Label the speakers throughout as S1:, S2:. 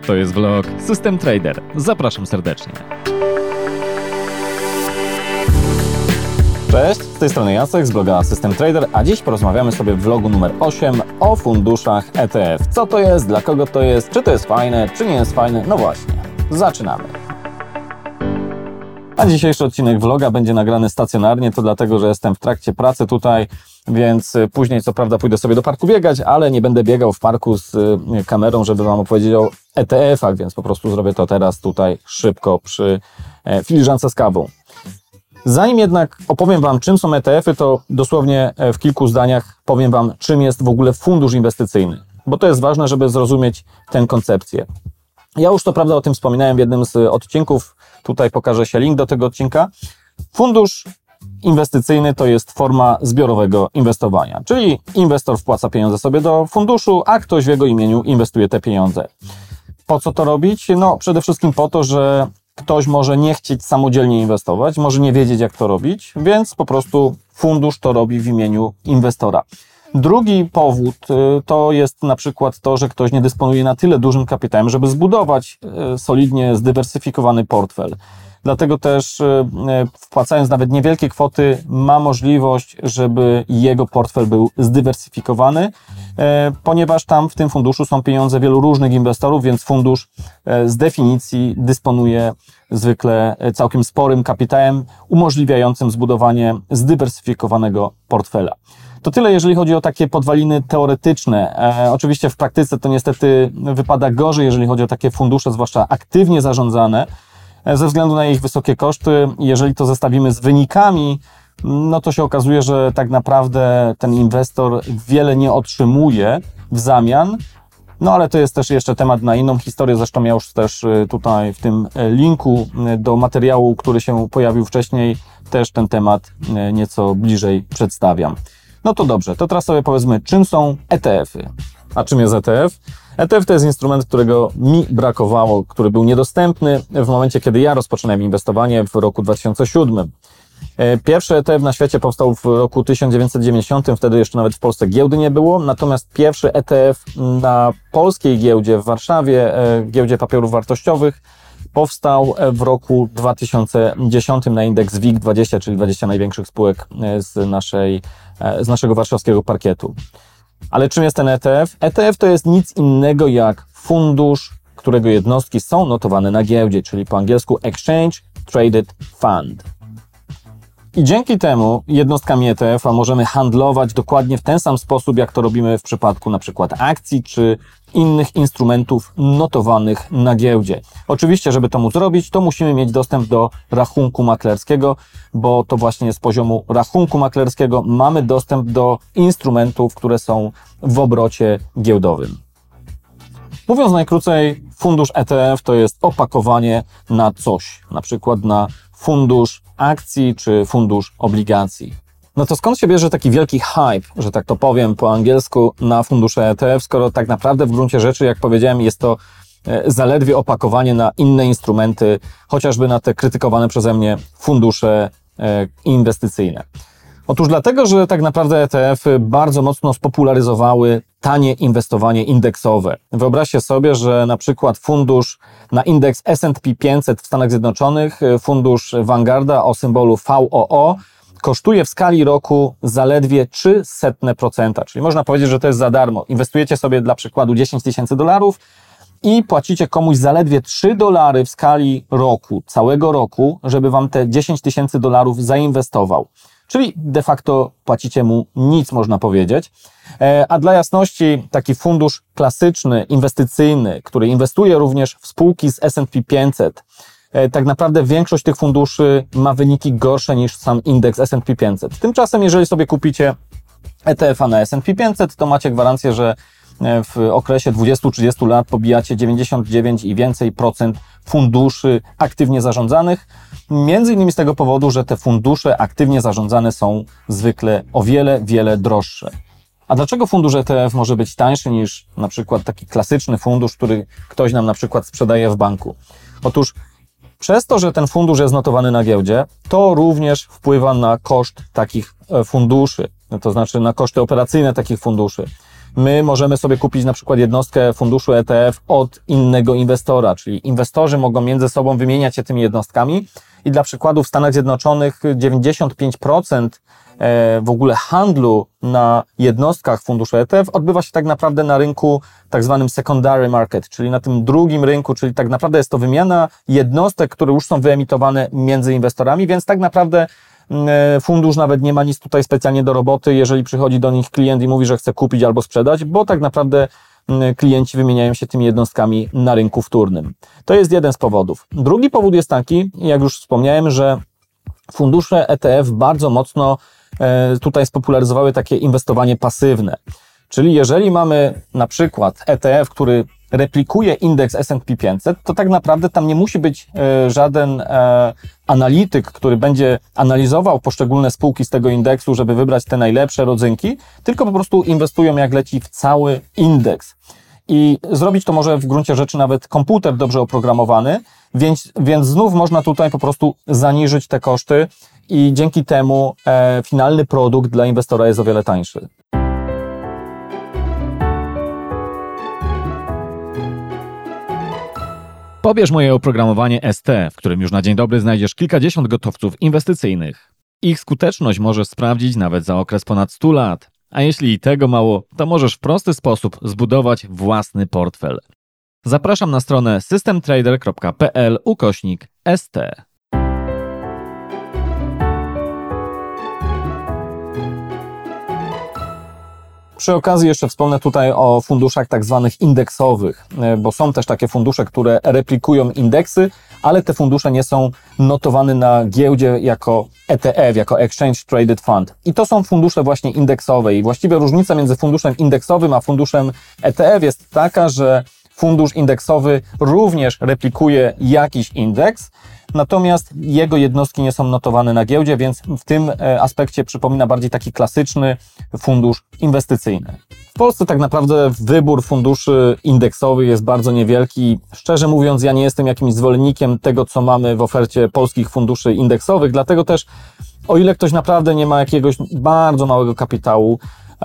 S1: To jest vlog System Trader. Zapraszam serdecznie. Cześć, z tej strony Jacek z bloga System Trader, a dziś porozmawiamy sobie w vlogu numer 8 o funduszach ETF. Co to jest, dla kogo to jest, czy to jest fajne, czy nie jest fajne? No właśnie, zaczynamy. A dzisiejszy odcinek vloga będzie nagrany stacjonarnie, to dlatego, że jestem w trakcie pracy tutaj, więc później co prawda pójdę sobie do parku biegać, ale nie będę biegał w parku z kamerą, żeby Wam opowiedzieć o ETF-ach, więc po prostu zrobię to teraz tutaj szybko przy filiżance z kawą. Zanim jednak opowiem Wam, czym są ETF-y, to dosłownie w kilku zdaniach powiem Wam, czym jest w ogóle fundusz inwestycyjny, bo to jest ważne, żeby zrozumieć tę koncepcję. Ja już to prawda o tym wspominałem w jednym z odcinków, tutaj pokaże się link do tego odcinka. Fundusz inwestycyjny to jest forma zbiorowego inwestowania, czyli inwestor wpłaca pieniądze sobie do funduszu, a ktoś w jego imieniu inwestuje te pieniądze. Po co to robić? No przede wszystkim po to, że ktoś może nie chcieć samodzielnie inwestować, może nie wiedzieć jak to robić, więc po prostu fundusz to robi w imieniu inwestora. Drugi powód to jest na przykład to, że ktoś nie dysponuje na tyle dużym kapitałem, żeby zbudować solidnie zdywersyfikowany portfel. Dlatego też wpłacając nawet niewielkie kwoty ma możliwość, żeby jego portfel był zdywersyfikowany, ponieważ tam w tym funduszu są pieniądze wielu różnych inwestorów, więc fundusz z definicji dysponuje zwykle całkiem sporym kapitałem umożliwiającym zbudowanie zdywersyfikowanego portfela. To tyle, jeżeli chodzi o takie podwaliny teoretyczne. Oczywiście w praktyce to niestety wypada gorzej, jeżeli chodzi o takie fundusze, zwłaszcza aktywnie zarządzane, ze względu na ich wysokie koszty. Jeżeli to zestawimy z wynikami, no to się okazuje, że tak naprawdę ten inwestor wiele nie otrzymuje w zamian. No ale to jest też jeszcze temat na inną historię, zresztą ja już też tutaj w tym linku do materiału, który się pojawił wcześniej, też ten temat nieco bliżej przedstawiam. No to dobrze, to teraz sobie powiedzmy, czym są ETF-y. A czym jest ETF? ETF to jest instrument, którego mi brakowało, który był niedostępny w momencie, kiedy ja rozpoczynałem inwestowanie w roku 2007. Pierwszy ETF na świecie powstał w roku 1990, wtedy jeszcze nawet w Polsce giełdy nie było, natomiast pierwszy ETF na polskiej giełdzie w Warszawie, giełdzie papierów wartościowych, powstał w roku 2010 na indeks WIG20, czyli 20 największych spółek z naszego warszawskiego parkietu. Ale czym jest ten ETF? ETF to jest nic innego jak fundusz, którego jednostki są notowane na giełdzie, czyli po angielsku Exchange Traded Fund. I dzięki temu jednostkami ETF-a możemy handlować dokładnie w ten sam sposób, jak to robimy w przypadku na przykład akcji czy innych instrumentów notowanych na giełdzie. Oczywiście, żeby to móc zrobić, to musimy mieć dostęp do rachunku maklerskiego, bo to właśnie z poziomu rachunku maklerskiego mamy dostęp do instrumentów, które są w obrocie giełdowym. Mówiąc najkrócej, fundusz ETF to jest opakowanie na coś, na przykład na fundusz akcji czy fundusz obligacji. No to skąd się bierze taki wielki hype, że tak to powiem po angielsku, na fundusze ETF, skoro tak naprawdę w gruncie rzeczy, jak powiedziałem, jest to zaledwie opakowanie na inne instrumenty, chociażby na te krytykowane przeze mnie fundusze inwestycyjne. Otóż dlatego, że tak naprawdę ETF-y bardzo mocno spopularyzowały tanie inwestowanie indeksowe. Wyobraźcie sobie, że na przykład fundusz na indeks S&P 500 w Stanach Zjednoczonych, fundusz Vanguarda o symbolu VOO, kosztuje w skali roku zaledwie 0,03%, czyli można powiedzieć, że to jest za darmo. Inwestujecie sobie dla przykładu $10,000 i płacicie komuś zaledwie $3 w skali roku, całego roku, żeby Wam te $10,000 zainwestował. Czyli de facto płacicie mu nic, można powiedzieć. A dla jasności, taki fundusz klasyczny, inwestycyjny, który inwestuje również w spółki z S&P 500, tak naprawdę większość tych funduszy ma wyniki gorsze niż sam indeks S&P 500. Tymczasem, jeżeli sobie kupicie ETF-a na S&P 500, to macie gwarancję, że w okresie 20-30 lat pobijacie 99 i więcej procent funduszy aktywnie zarządzanych. Między innymi z tego powodu, że te fundusze aktywnie zarządzane są zwykle o wiele droższe. A dlaczego fundusz ETF może być tańszy niż na przykład taki klasyczny fundusz, który ktoś nam na przykład sprzedaje w banku? Otóż przez to, że ten fundusz jest notowany na giełdzie, to również wpływa na koszt takich funduszy, to znaczy na koszty operacyjne takich funduszy. My możemy sobie kupić na przykład jednostkę funduszu ETF od innego inwestora, czyli inwestorzy mogą między sobą wymieniać się tymi jednostkami i dla przykładu w Stanach Zjednoczonych 95% w ogóle handlu na jednostkach funduszu ETF odbywa się tak naprawdę na rynku tak zwanym secondary market, czyli na tym drugim rynku, czyli tak naprawdę jest to wymiana jednostek, które już są wyemitowane między inwestorami, więc tak naprawdę fundusz nawet nie ma nic tutaj specjalnie do roboty, jeżeli przychodzi do nich klient i mówi, że chce kupić albo sprzedać, bo tak naprawdę klienci wymieniają się tymi jednostkami na rynku wtórnym. To jest jeden z powodów. Drugi powód jest taki, jak już wspomniałem, że fundusze ETF bardzo mocno tutaj spopularyzowały takie inwestowanie pasywne. Czyli jeżeli mamy na przykład ETF, który replikuje indeks S&P 500, to tak naprawdę tam nie musi być żaden analityk, który będzie analizował poszczególne spółki z tego indeksu, żeby wybrać te najlepsze rodzynki, tylko po prostu inwestują jak leci w cały indeks. I zrobić to może w gruncie rzeczy nawet komputer dobrze oprogramowany, więc znów można tutaj po prostu zaniżyć te koszty i dzięki temu finalny produkt dla inwestora jest o wiele tańszy.
S2: Pobierz moje oprogramowanie ST, w którym już na dzień dobry znajdziesz kilkadziesiąt gotowców inwestycyjnych. Ich skuteczność możesz sprawdzić nawet za okres ponad 100 lat. A jeśli i tego mało, to możesz w prosty sposób zbudować własny portfel. Zapraszam na stronę systemtrader.pl/ST.
S1: Przy okazji jeszcze wspomnę tutaj o funduszach tak zwanych indeksowych, bo są też takie fundusze, które replikują indeksy, ale te fundusze nie są notowane na giełdzie jako ETF, jako Exchange Traded Fund. I to są fundusze właśnie indeksowe i właściwie różnica między funduszem indeksowym a funduszem ETF jest taka, że fundusz indeksowy również replikuje jakiś indeks, natomiast jego jednostki nie są notowane na giełdzie, więc w tym aspekcie przypomina bardziej taki klasyczny fundusz inwestycyjny. W Polsce tak naprawdę wybór funduszy indeksowych jest bardzo niewielki. Szczerze mówiąc, ja nie jestem jakimś zwolennikiem tego, co mamy w ofercie polskich funduszy indeksowych, dlatego też o ile ktoś naprawdę nie ma jakiegoś bardzo małego kapitału,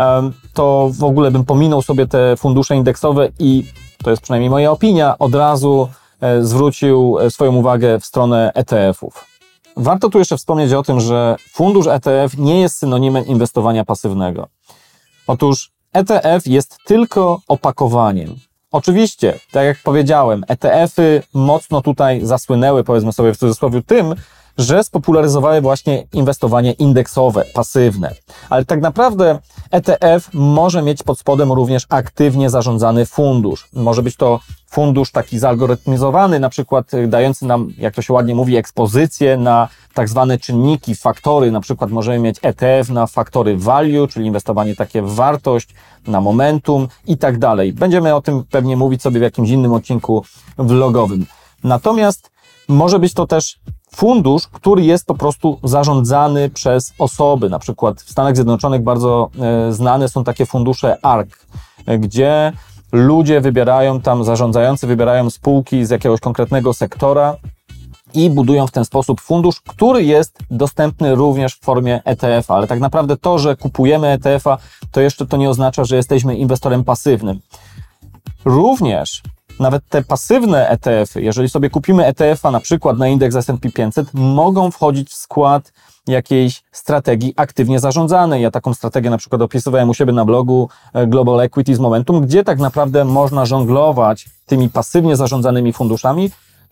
S1: to w ogóle bym pominął sobie te fundusze indeksowe i to jest przynajmniej moja opinia, od razu zwrócił swoją uwagę w stronę ETF-ów. Warto tu jeszcze wspomnieć o tym, że fundusz ETF nie jest synonimem inwestowania pasywnego. Otóż ETF jest tylko opakowaniem. Oczywiście, tak jak powiedziałem, ETF-y mocno tutaj zasłynęły, powiedzmy sobie w cudzysłowie, tym, że spopularyzowały właśnie inwestowanie indeksowe, pasywne. Ale tak naprawdę ETF może mieć pod spodem również aktywnie zarządzany fundusz. Może być to fundusz taki zalgorytmizowany, na przykład dający nam, jak to się ładnie mówi, ekspozycję na tak zwane czynniki, faktory. Na przykład możemy mieć ETF na faktory value, czyli inwestowanie takie w wartość, na momentum i tak dalej. Będziemy o tym pewnie mówić sobie w jakimś innym odcinku vlogowym. Natomiast może być to też fundusz, który jest po prostu zarządzany przez osoby. Na przykład w Stanach Zjednoczonych bardzo znane są takie fundusze ARK, gdzie ludzie wybierają tam, zarządzający wybierają spółki z jakiegoś konkretnego sektora i budują w ten sposób fundusz, który jest dostępny również w formie ETF-a. Ale tak naprawdę to, że kupujemy ETF-a, to jeszcze to nie oznacza, że jesteśmy inwestorem pasywnym. Również nawet te pasywne ETF-y, jeżeli sobie kupimy ETF-a na przykład na indeks S&P 500, mogą wchodzić w skład jakiejś strategii aktywnie zarządzanej. Ja taką strategię na przykład opisywałem u siebie na blogu Global Equities Momentum, gdzie tak naprawdę można żonglować tymi pasywnie zarządzanymi funduszami,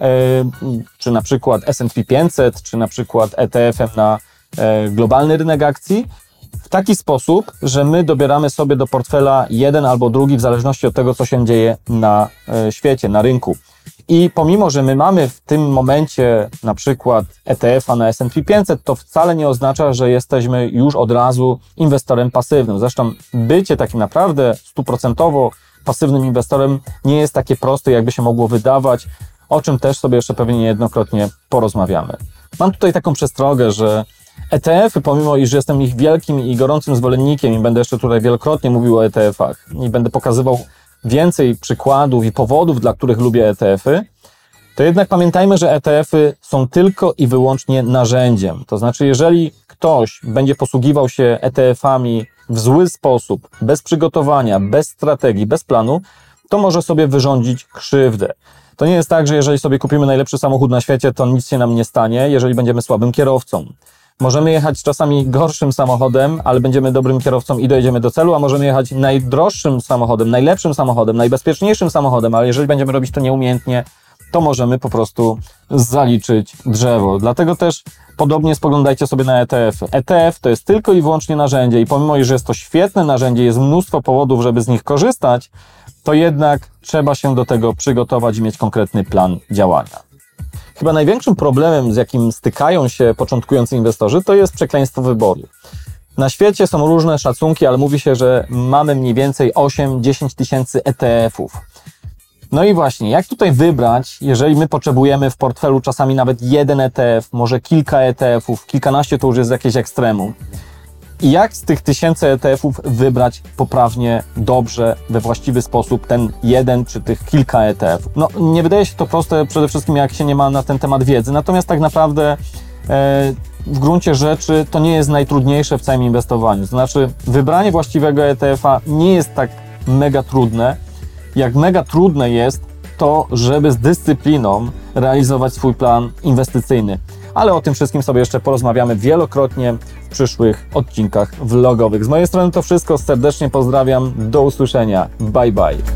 S1: czy na przykład S&P 500, czy na przykład ETF-em na globalny rynek akcji, w taki sposób, że my dobieramy sobie do portfela jeden albo drugi w zależności od tego, co się dzieje na świecie, na rynku. I pomimo, że my mamy w tym momencie na przykład ETF-a na S&P 500, to wcale nie oznacza, że jesteśmy już od razu inwestorem pasywnym. Zresztą bycie takim naprawdę 100% pasywnym inwestorem nie jest takie proste, jakby się mogło wydawać, o czym też sobie jeszcze pewnie niejednokrotnie porozmawiamy. Mam tutaj taką przestrogę, że ETF-y, pomimo iż jestem ich wielkim i gorącym zwolennikiem i będę jeszcze tutaj wielokrotnie mówił o ETF-ach i będę pokazywał więcej przykładów i powodów, dla których lubię ETF-y, to jednak pamiętajmy, że ETF-y są tylko i wyłącznie narzędziem. To znaczy, jeżeli ktoś będzie posługiwał się ETF-ami w zły sposób, bez przygotowania, bez strategii, bez planu, to może sobie wyrządzić krzywdę. To nie jest tak, że jeżeli sobie kupimy najlepszy samochód na świecie, to nic się nam nie stanie, jeżeli będziemy słabym kierowcą. Możemy jechać czasami gorszym samochodem, ale będziemy dobrym kierowcą i dojedziemy do celu, a możemy jechać najdroższym samochodem, najlepszym samochodem, najbezpieczniejszym samochodem, ale jeżeli będziemy robić to nieumiejętnie, to możemy po prostu zaliczyć drzewo. Dlatego też podobnie spoglądajcie sobie na ETF-y. ETF to jest tylko i wyłącznie narzędzie i pomimo, że jest to świetne narzędzie, jest mnóstwo powodów, żeby z nich korzystać, to jednak trzeba się do tego przygotować i mieć konkretny plan działania. Chyba największym problemem, z jakim stykają się początkujący inwestorzy, to jest przekleństwo wyboru. Na świecie są różne szacunki, ale mówi się, że mamy mniej więcej 8-10 tysięcy ETF-ów. No i właśnie, jak tutaj wybrać, jeżeli my potrzebujemy w portfelu czasami nawet jeden ETF, może kilka ETF-ów, kilkanaście to już jest jakieś ekstremum. I jak z tych tysięcy ETF-ów wybrać poprawnie, dobrze, we właściwy sposób ten jeden czy tych kilka ETF-ów? No, nie wydaje się to proste, przede wszystkim jak się nie ma na ten temat wiedzy, natomiast tak naprawdę w gruncie rzeczy to nie jest najtrudniejsze w całym inwestowaniu. To znaczy, wybranie właściwego ETF-a nie jest tak mega trudne, jak mega trudne jest to, żeby z dyscypliną realizować swój plan inwestycyjny. Ale o tym wszystkim sobie jeszcze porozmawiamy wielokrotnie w przyszłych odcinkach vlogowych. Z mojej strony to wszystko. Serdecznie pozdrawiam. Do usłyszenia. Bye bye.